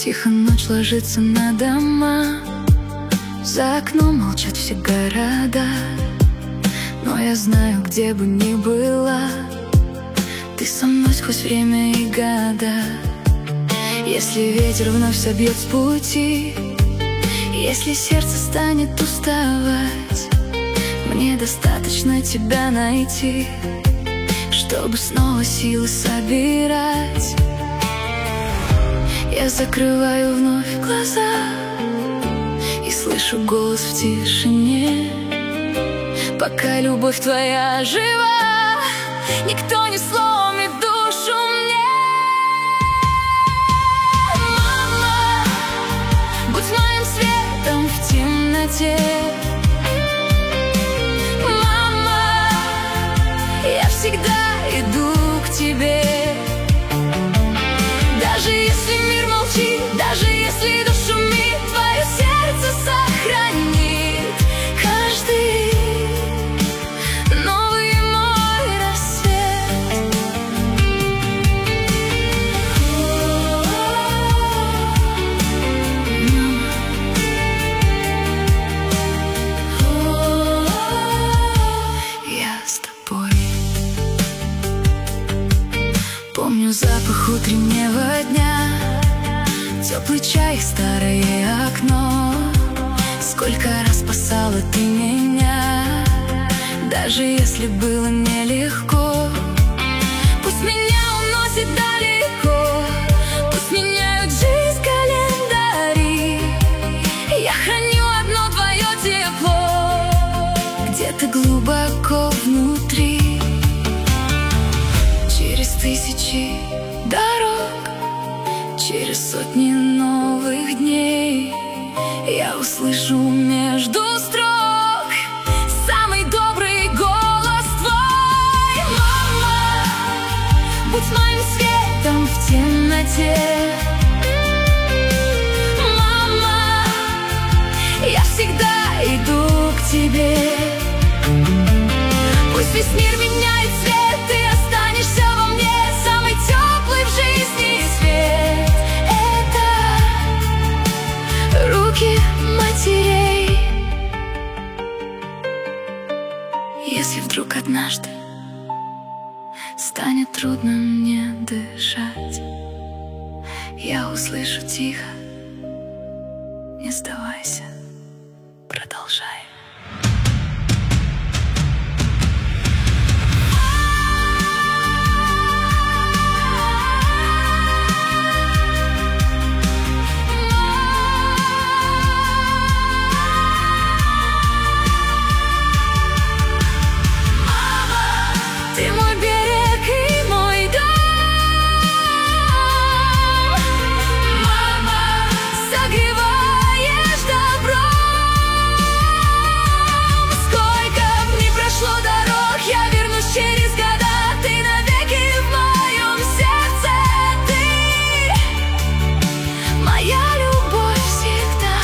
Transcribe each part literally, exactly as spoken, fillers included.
Тихо ночь ложится на дома, за окном молчат все города. Но я знаю, где бы ни была, ты со мной сквозь время и года. Если ветер вновь собьет с пути, если сердце станет уставать, мне достаточно тебя найти, чтобы снова силы собирать. Я закрываю вновь глаза и слышу голос в тишине. Пока любовь твоя жива, никто не сломит душу мне. Мама, будь моим светом в темноте. Мама, я всегда иду к тебе. Даже если мир молчит, даже если душа шумит, твое сердце сохранит каждый новый мой рассвет. Я с тобой. Помню запах утреннего дня, теплый чай, старое окно. Сколько раз спасала ты меня, даже если было нелегко. Пусть меня уносит далеко, пусть меняют жизнь календари, я храню одно твое тепло где-то глубоко внутри. Через тысячи дорог, через сотни новых дней я услышу между строк самый добрый голос твой. Мама, будь моим светом в темноте. Мама, я всегда иду к тебе. Пусть весь мир меняет цвет, ты останешься во мне, самый теплый в жизни свет. Руки матерей. Если вдруг однажды станет трудно мне дышать, я услышу тихо: не сдавайся, продолжай. Ты мой берег и мой дом. Мама, согреваешь добром. Сколько б ни прошло дорог, я вернусь через года. Ты навеки в моем сердце. Ты моя любовь всегда.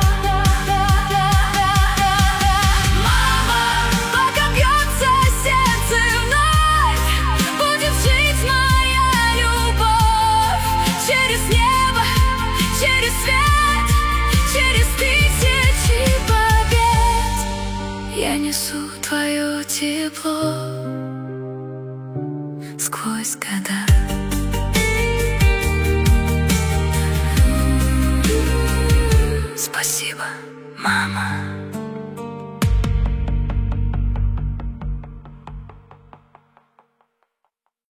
Мама, пока бьется сердце, будет жить моя любовь. Через небо, через свет, через тысячи побед я несу твое тепло сквозь года. Спасибо, мама.